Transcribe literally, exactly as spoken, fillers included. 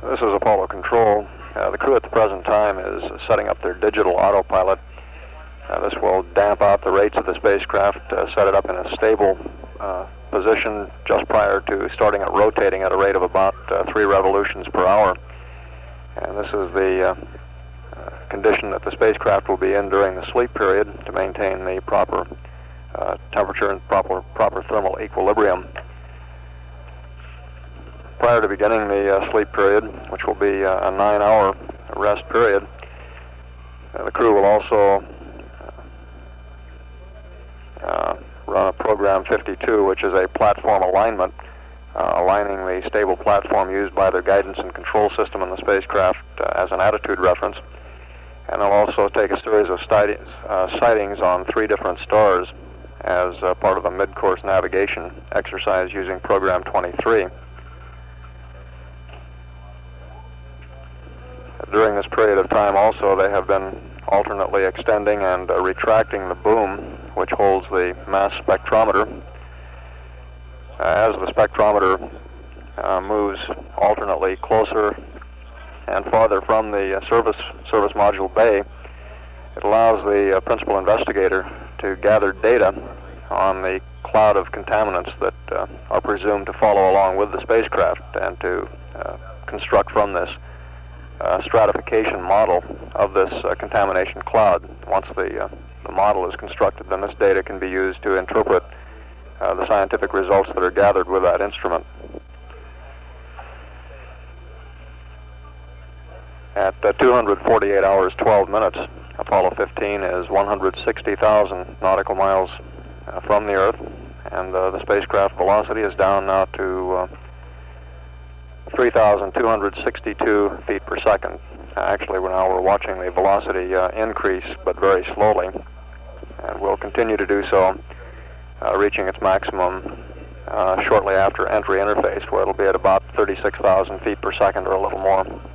This is Apollo Control. Uh, the crew at the present time is setting up their digital autopilot. Uh, this will damp out the rates of the spacecraft, uh, set it up in a stable uh, position just prior to starting it rotating at a rate of about uh, three revolutions per hour. And this is the uh, uh, condition that the spacecraft will be in during the sleep period to maintain the proper uh, temperature and proper, proper thermal equilibrium. Prior to beginning the uh, sleep period, which will be uh, a nine-hour rest period, uh, the crew will also uh, run a program fifty-two, which is a platform alignment, uh, aligning the stable platform used by their guidance and control system in the spacecraft uh, as an attitude reference. And they'll also take a series of sightings, uh, sightings on three different stars as uh, part of a mid-course navigation exercise using program twenty-three. During this period of time also, they have been alternately extending and uh, retracting the boom, which holds the mass spectrometer. Uh, as the spectrometer uh, moves alternately closer and farther from the uh, service, service module bay, it allows the uh, principal investigator to gather data on the cloud of contaminants that uh, are presumed to follow along with the spacecraft, and to uh, construct from this Uh, stratification model of this uh, contamination cloud. Once the, uh, the model is constructed, then this data can be used to interpret uh, the scientific results that are gathered with that instrument. At uh, two hundred forty-eight hours, twelve minutes, Apollo fifteen is one hundred sixty thousand nautical miles uh, from the Earth, and uh, the spacecraft velocity is down now to uh, three thousand two hundred sixty-two feet per second. Uh, actually, we're now we're watching the velocity uh, increase, but very slowly, and will continue to do so, uh, reaching its maximum uh, shortly after entry interface, where it'll be at about thirty-six thousand feet per second or a little more.